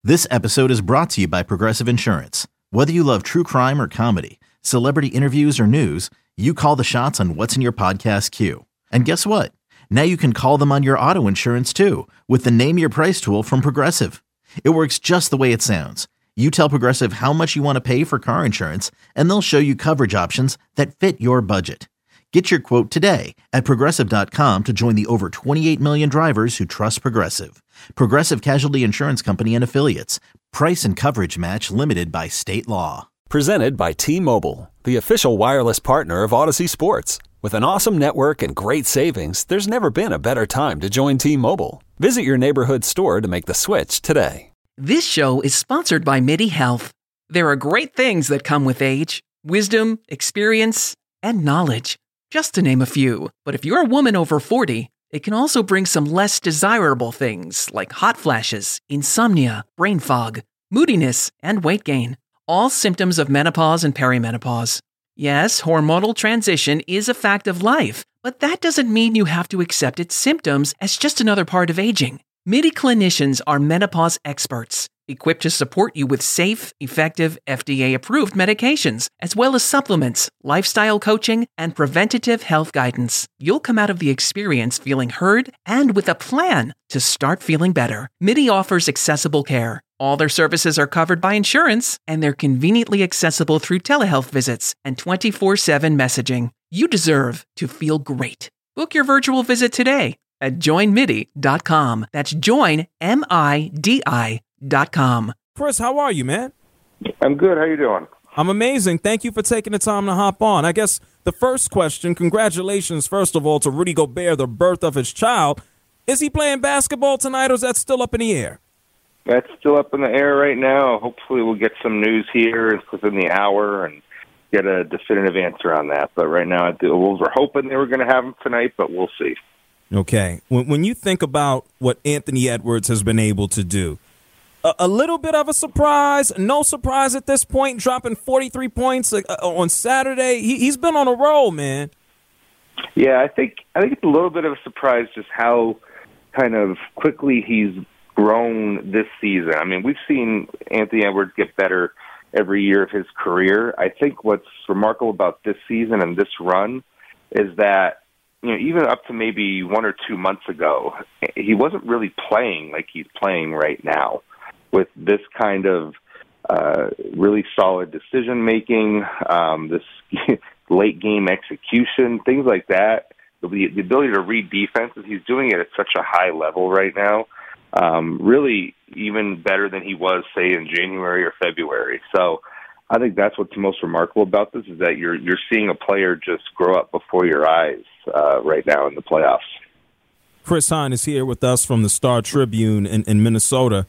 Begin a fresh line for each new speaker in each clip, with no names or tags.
This episode is brought to you by Progressive Insurance. Whether you love true crime or comedy, celebrity interviews or news, you call the shots on what's in your podcast queue. And guess what? Now you can call them on your auto insurance too with the Name Your Price tool from Progressive. It works just the way it sounds. You tell Progressive how much you want to pay for car insurance, and they'll show you coverage options that fit your budget. Get your quote today at Progressive.com to join the over 28 million drivers who trust Progressive. Progressive Casualty Insurance Company and Affiliates. Price and coverage match limited by state law.
Presented by T-Mobile, the official wireless partner of Odyssey Sports. With an awesome network and great savings, there's never been a better time to join T-Mobile. Visit your neighborhood store to make the switch today.
This show is sponsored by MIDI Health. There are great things that come with age: wisdom, experience, and knowledge, just to name a few. But if you're a woman over 40, it can also bring some less desirable things like hot flashes, insomnia, brain fog, moodiness, and weight gain. All symptoms of menopause and perimenopause. Yes, hormonal transition is a fact of life, but that doesn't mean you have to accept its symptoms as just another part of aging. MIDI clinicians are menopause experts, equipped to support you with safe, effective, FDA-approved medications, as well as supplements, lifestyle coaching, and preventative health guidance. You'll come out of the experience feeling heard and with a plan to start feeling better. MIDI offers accessible care. All their services are covered by insurance, and they're conveniently accessible through telehealth visits and 24/7 messaging. You deserve to feel great. Book your virtual visit today at joinmidi.com. That's joinmidi.com.
Chris, how are you, man?
I'm good. How you doing?
I'm amazing. Thank you for taking the time to hop on. I guess the first question, congratulations, first of all, to Rudy Gobert, the birth of his child. Is he playing basketball tonight, or is that still up in the air?
That's still up in the air right now. Hopefully we'll get some news here within the hour and get a definitive answer on that. But right now the Wolves were hoping they were going to have him tonight, but we'll see.
Okay. When you think about what Anthony Edwards has been able to do, a little bit of a surprise, no surprise at this point, dropping 43 points on Saturday. He's been on a roll, man.
Yeah, I think it's a little bit of a surprise just how kind of quickly he's grown this season. I mean, we've seen Anthony Edwards get better every year of his career. I think what's remarkable about this season and this run is that, you know, even up to maybe 1 or 2 months ago, he wasn't really playing like he's playing right now with this kind of really solid decision-making, this late-game execution, things like that. The ability to read defenses, he's doing it at such a high level right now. Really even better than he was, say, in January or February. So I think that's what's most remarkable about this is that you're seeing a player just grow up before your eyes right now in the playoffs.
Chris Hine is here with us from the Star Tribune in Minnesota.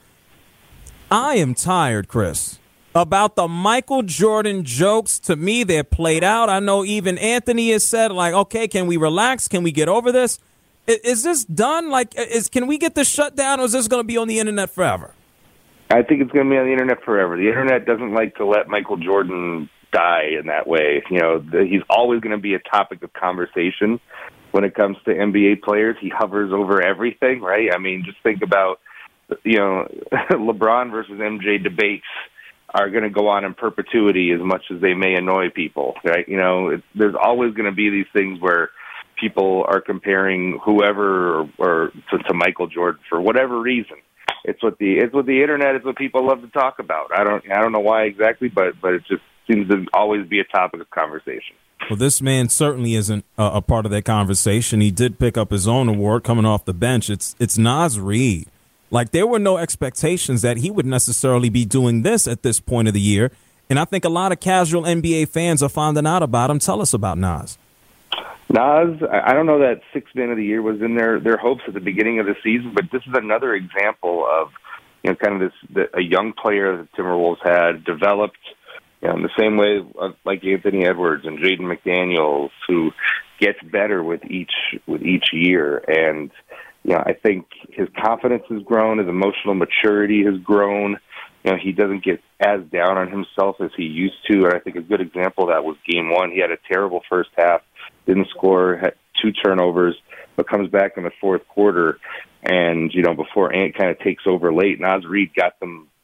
I am tired, Chris, about the Michael Jordan jokes. To me, they're played out. I know even Anthony has said, like, okay, can we relax? Can we get over this? Is this done? Like, can we get this shut down, or is this going to be on the internet forever?
I think it's going to be on the internet forever. The internet doesn't like to let Michael Jordan die in that way. You know, he's always going to be a topic of conversation when it comes to NBA players. He hovers over everything, right? I mean, just think about, you know, LeBron versus MJ debates are going to go on in perpetuity as much as they may annoy people, right? You know, there's always going to be these things where people are comparing whoever or to Michael Jordan for whatever reason. It's what the internet is, what people love to talk about. I don't know why exactly, but it just seems to always be a topic of conversation.
Well, this man certainly isn't a part of that conversation. He did pick up his own award coming off the bench. It's Naz Reid. Like, there were no expectations that he would necessarily be doing this at this point of the year, and I think a lot of casual NBA fans are finding out about him. Tell us about Naz.
Naz, I don't know that Sixth Man of the Year was in their hopes at the beginning of the season, but this is another example of, you know, kind of a young player that Timberwolves had developed, you know, in the same way like Anthony Edwards and Jaden McDaniels, who gets better with each year. And, you know, I think his confidence has grown, his emotional maturity has grown. You know, he doesn't get as down on himself as he used to. And I think a good example of that was Game 1. He had a terrible first half, didn't score, had 2 turnovers, but comes back in the fourth quarter. And, you know, before Ant kind of takes over late, Naz Reid got them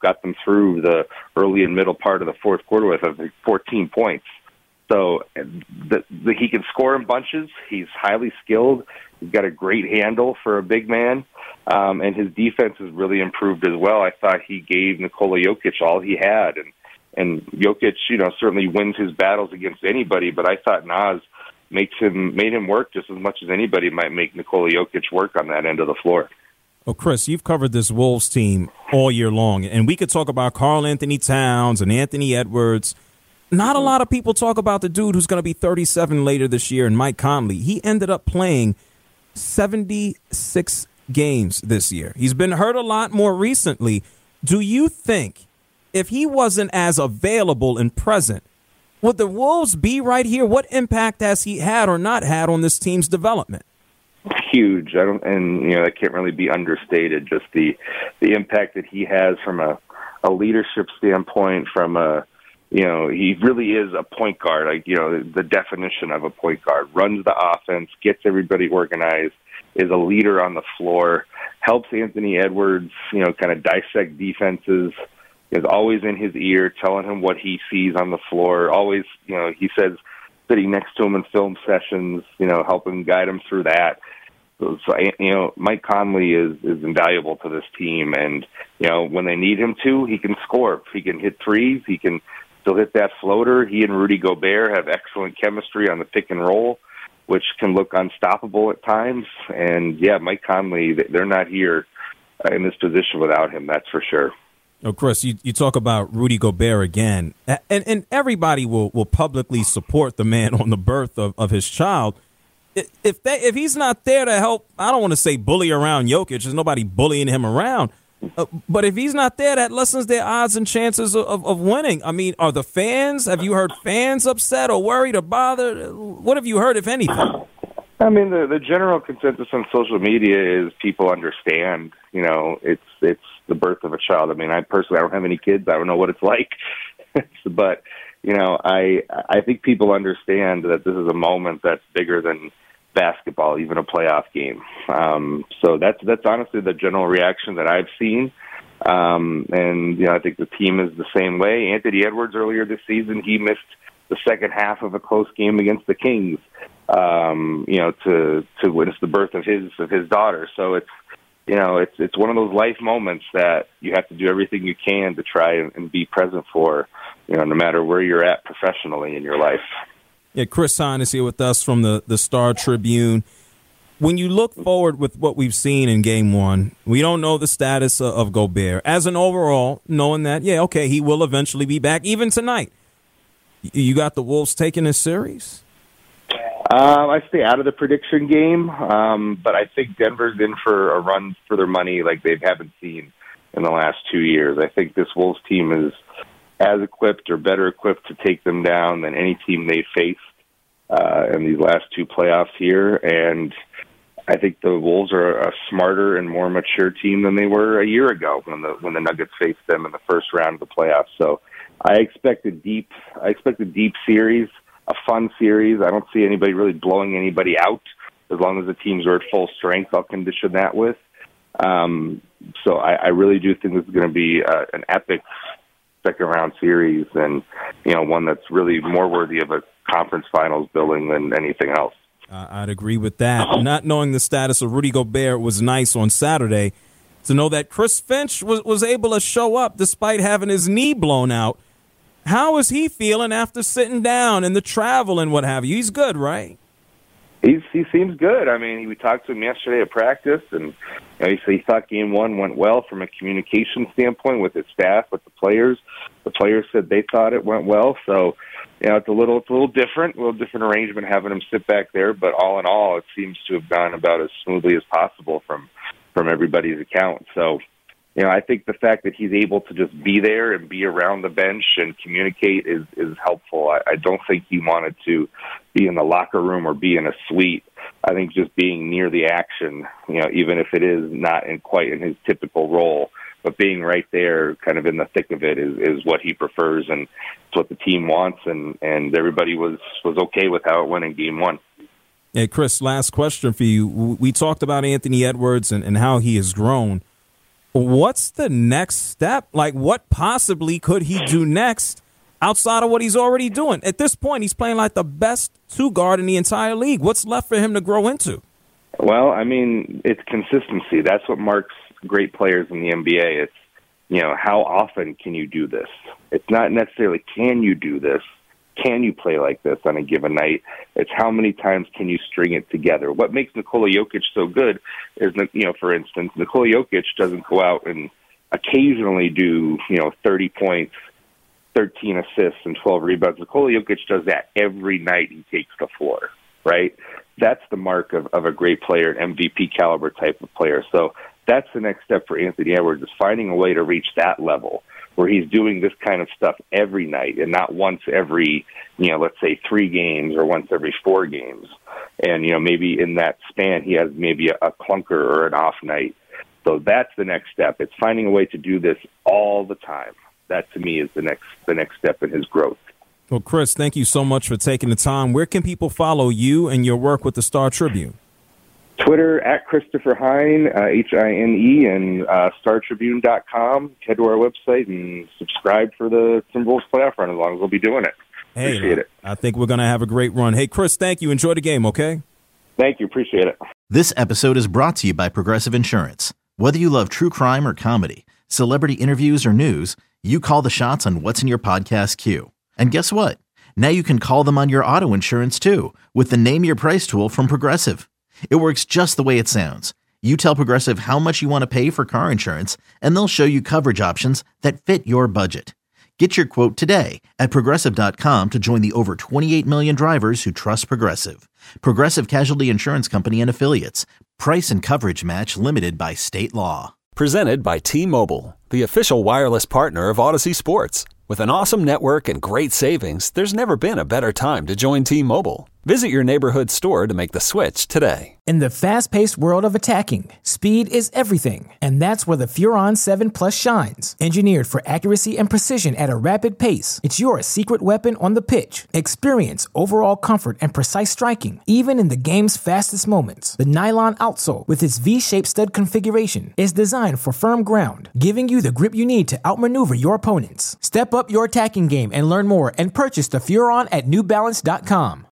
got them through the early and middle part of the fourth quarter with, I think, 14 points. So he can score in bunches. He's highly skilled. He's got a great handle for a big man. And his defense has really improved as well. I thought he gave Nikola Jokic all he had. And Jokic, certainly wins his battles against anybody, but I thought Naz made him work just as much as anybody might make Nikola Jokic work on that end of the floor.
Well, Chris, you've covered this Wolves team all year long, and we could talk about Karl-Anthony Towns and Anthony Edwards. Not a lot of people talk about the dude who's going to be 37 later this year, and Mike Conley. He ended up playing 76 games this year. He's been hurt a lot more recently. Do you think if he wasn't as available and present, would the Wolves be right here? What impact has he had or not had on this team's development?
Huge. That can't really be understated. Just the impact that he has from a leadership standpoint, from he really is a point guard, the definition of a point guard. Runs the offense, gets everybody organized, is a leader on the floor, helps Anthony Edwards, kind of dissect defenses, is always in his ear, telling him what he sees on the floor. Always, he says, sitting next to him in film sessions, helping guide him through that. So, Mike Conley is invaluable to this team. And, when they need him to, he can score. He can hit threes. He can still hit that floater. He and Rudy Gobert have excellent chemistry on the pick and roll, which can look unstoppable at times. And, Mike Conley, they're not here in this position without him, that's for sure.
Oh, Chris, you talk about Rudy Gobert again, and everybody will publicly support the man on the birth of his child. If he's not there to help, I don't want to say bully around Jokic. There's nobody bullying him around. But if he's not there, that lessens their odds and chances of winning. I mean, are the fans, have you heard fans upset or worried or bothered? What have you heard, if anything?
I mean, the general consensus on social media is people understand, it's the birth of a child. I mean, I don't have any kids. I don't know what it's like. But, I think people understand that this is a moment that's bigger than basketball, even a playoff game. So that's honestly the general reaction that I've seen. And I think the team is the same way. Anthony Edwards earlier this season, he missed the second half of a close game against the Kings, to witness the birth of his daughter. So it's one of those life moments that you have to do everything you can to try and be present for, no matter where you're at professionally in your life.
Yeah, Chris Hine is here with us from the Star Tribune. When you look forward with what we've seen in Game 1, we don't know the status of Gobert. As an overall, knowing that, he will eventually be back, even tonight. You got the Wolves taking this series?
I stay out of the prediction game, but I think Denver's in for a run for their money like they haven't seen in the last 2 years. I think this Wolves team is as equipped or better equipped to take them down than any team they faced in these last two playoffs here. And I think the Wolves are a smarter and more mature team than they were a year ago when the Nuggets faced them in the first round of the playoffs. So I expect a deep series, a fun series. I don't see anybody really blowing anybody out as long as the teams are at full strength. I'll condition that with. So I really do think this is going to be an epic second-round series and, one that's really more worthy of a conference finals billing than anything else.
I'd agree with that. Not knowing the status of Rudy Gobert was nice on Saturday. To know that Chris Finch was able to show up despite having his knee blown out. How is he feeling after sitting down and the travel and what have you? He's good, right?
He seems good. I mean, we talked to him yesterday at practice, and he thought Game 1 went well from a communication standpoint with his staff, with the players. The players said they thought it went well. So, it's a little different arrangement having him sit back there. But all in all, it seems to have gone about as smoothly as possible from everybody's account. So, I think the fact that he's able to just be there and be around the bench and communicate is helpful. I don't think he wanted to be in the locker room or be in a suite. I think just being near the action, even if it is not quite in his typical role, but being right there kind of in the thick of it is what he prefers, and it's what the team wants, and everybody was okay with how it went in Game 1.
Hey, Chris, last question for you. We talked about Anthony Edwards and how he has grown. What's the next step? Like, what possibly could he do next outside of what he's already doing? At this point, he's playing like the best two guard in the entire league. What's left for him to grow into?
Well, I mean, it's consistency. That's what marks great players in the NBA. It's, how often can you do this? It's not necessarily can you do this, can you play like this on a given night? It's how many times can you string it together? What makes Nikola Jokic so good is, for instance, Nikola Jokic doesn't go out and occasionally do, 30 points, 13 assists, and 12 rebounds. Nikola Jokic does that every night he takes the floor, right? That's the mark of a great player, an MVP caliber type of player. So that's the next step for Anthony Edwards, is finding a way to reach that level where he's doing this kind of stuff every night and not once every, let's say 3 games or once every 4 games. And, maybe in that span he has maybe a clunker or an off night. So that's the next step. It's finding a way to do this all the time. That, to me, is the next step in his growth.
Well, Chris, thank you so much for taking the time. Where can people follow you and your work with the Star Tribune?
Twitter at Christopher Hine, Hine, and StarTribune.com. Head to our website and subscribe for the Timberwolves playoff run as long as we'll be doing it.
Hey,
appreciate it.
I think we're going to have a great run. Hey, Chris, thank you. Enjoy the game, okay?
Thank you. Appreciate it.
This episode is brought to you by Progressive Insurance. Whether you love true crime or comedy, celebrity interviews or news, you call the shots on what's in your podcast queue. And guess what? Now you can call them on your auto insurance too with the Name Your Price tool from Progressive. It works just the way it sounds. You tell Progressive how much you want to pay for car insurance, and they'll show you coverage options that fit your budget. Get your quote today at Progressive.com to join the over 28 million drivers who trust Progressive. Progressive Casualty Insurance Company and Affiliates. Price and coverage match limited by state law.
Presented by T-Mobile, the official wireless partner of Odyssey Sports. With an awesome network and great savings, there's never been a better time to join T-Mobile. Visit your neighborhood store to make the switch today.
In the fast-paced world of attacking, speed is everything, and that's where the Furon 7 Plus shines. Engineered for accuracy and precision at a rapid pace, it's your secret weapon on the pitch. Experience overall comfort and precise striking, even in the game's fastest moments. The nylon outsole, with its V-shaped stud configuration, is designed for firm ground, giving you the grip you need to outmaneuver your opponents. Step up your attacking game and learn more and purchase the Furon at NewBalance.com.